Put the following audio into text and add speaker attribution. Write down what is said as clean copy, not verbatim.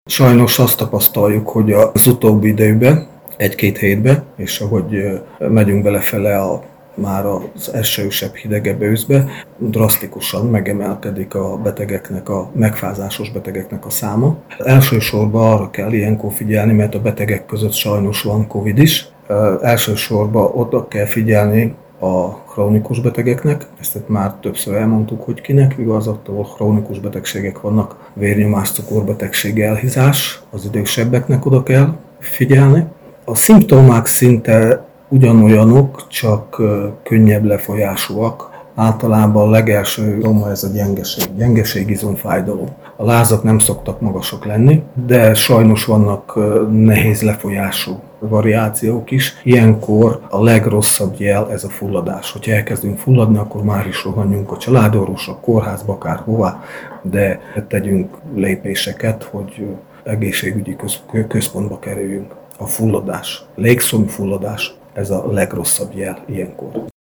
Speaker 1: Sajnos azt tapasztaljuk, hogy az utóbbi időben, egy-két hétben, és ahogy megyünk belefele már az esősebb, hidegebb őszbe, drasztikusan megemelkedik a betegeknek, a megfázásos betegeknek a száma. Elsősorban arra kell ilyenkor figyelni, mert a betegek között sajnos van Covid is. Elsősorban oda kell figyelni a krónikus betegeknek, ezt már többször elmondtuk, hogy kinek, azoktól krónikus betegségek vannak, vérnyomás, cukorbetegség, elhízás, az idősebbeknek oda kell figyelni. A szimptomák szinte ugyanolyanok, csak könnyebb lefolyásúak. Általában a legelső szimptoma ez a gyengeség, izomfájdalom. A lázak nem szoktak magasak lenni, de sajnos vannak nehéz lefolyású variációk is. Ilyenkor a legrosszabb jel ez a fulladás. Hogyha elkezdünk fulladni, akkor már is rohanjunk a családorvosra, kórházba, akárhová, de tegyünk lépéseket, hogy egészségügyi központba kerüljünk. A fulladás, légszomfulladás, ez a legrosszabb jel ilyenkor.